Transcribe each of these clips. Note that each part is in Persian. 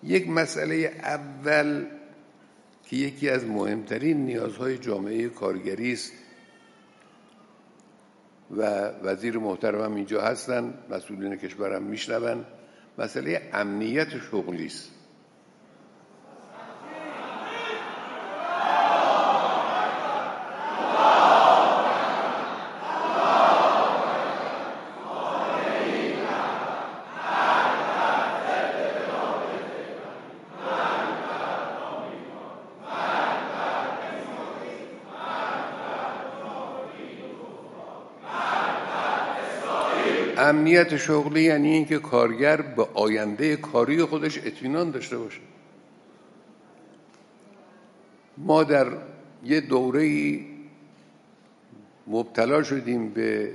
یک مسئله اول که یکی از مهمترین نیازهای جامعه کارگری است و وزیر محترمم اینجا هستن، مسئولین کشورم میشنون، مسئله امنیت شغلی است. امنیت شغلی یعنی اینکه کارگر به آینده کاری خودش اطمینان داشته باشه. ما در یه دوره‌ای مبتلا شدیم به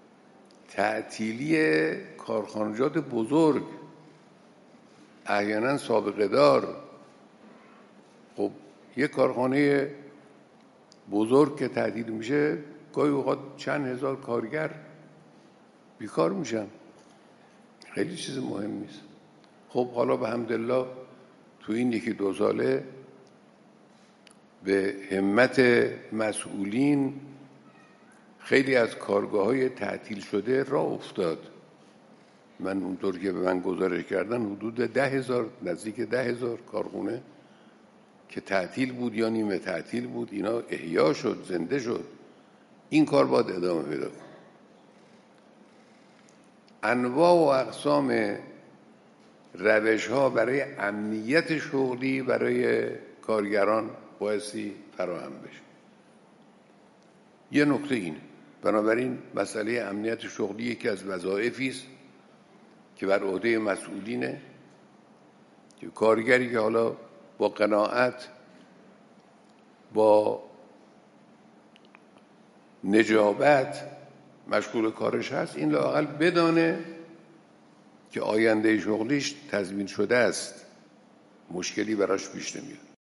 تعطیلی کارخانجات بزرگ، احیانا سابقه دار. خب یه کارخانه بزرگ که تعطیل میشه گاهی اوقات چند هزار کارگر بیکار میشن. خیلی چیز مهمی است. خب حالا به حمدالله تو این یکی دو ساله به همت مسئولین خیلی از کارگاه‌های تعطیل شده راه افتاد. من اونطور که به من گزارش کردن حدود 10,000 نزدیک 10,000 کارخونه که تعطیل بود یا نیمه تعطیل بود اینا احیا شد، زنده شد. این کار باید ادامه پیدا کنه. انواع و اقسام روش‌ها برای امنیت شغلی برای کارگران بایستی فراهم بشه. یه نکته اینه. بنابراین مسئله امنیت شغلی یکی از وظایفی است که بر عهده مسئولینه که کارگری که حالا با قناعت، با نجابت مشغول کارش هست، این لااقل بدانه که آینده شغلیش تضمین شده است، مشکلی براش پیش نمیاد.